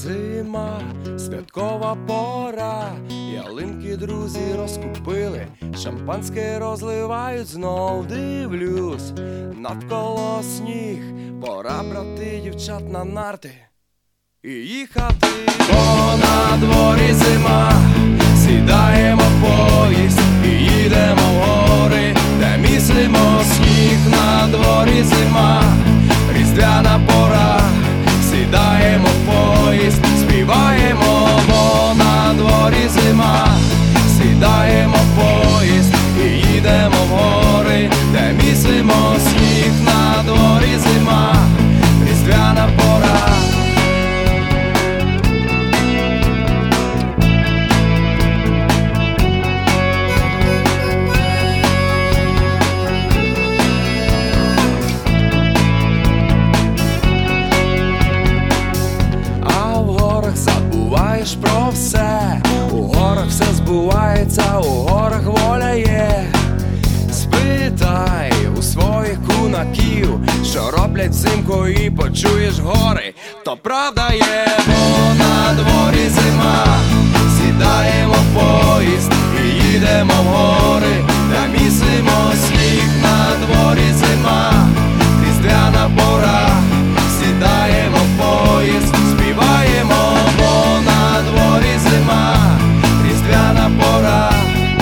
Зима, святкова пора, ялинки друзі розкупили, шампанське розливають, знов дивлюсь, навколо сніг, пора брати дівчат на нарти і їхати. Бо на дворі зима, сідаємо в поїзд і їдемо в гори, де місимо сніг. На дворі зима, різдвяна пора, сідаємо в поїзд, співаємо, бо на дворі зима, сідаємо в поїзд і їдемо в гори, де місимо сніг. На дворі зима, різдвяна пора. Забуваєш про все, у горах все збувається, у горах воля є. Спитай у своїх кунаків, що роблять взимку, і почуєш гори, то правда є. Бо на дворі зима, сідаємо в поїзд і їдемо в гори, де місимо сніг. На дворі зима, різдвяна пора, сідаємо в поїзд, співаємо, бо на дворі зима, різдвяна пора.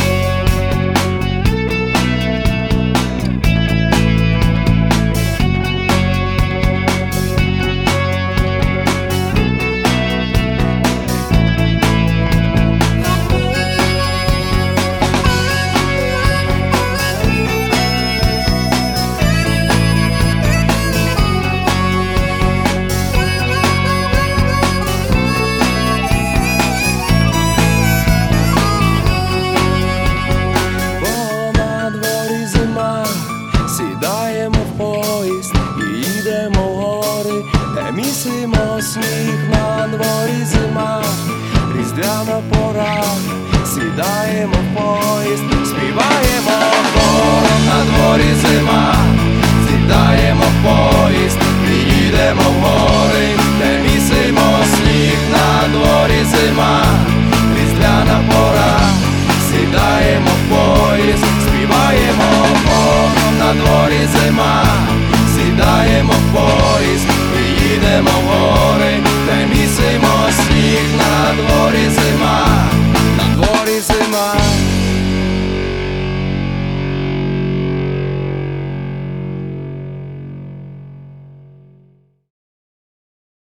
Сідаємо в поїзд і їдемо в гори, де місимо сніг. На дворі зима, різдвяна пора, сідаємо в поїзд, співаємо хором. На дворі зима, сідаємо в поїзд і їдемо в гори, де місимо сніг. На дворі зима, різдвяна пора, сідаємо в поїзд, співаємо хором. На дворі зима, сідаємо в поїзд і їдемо в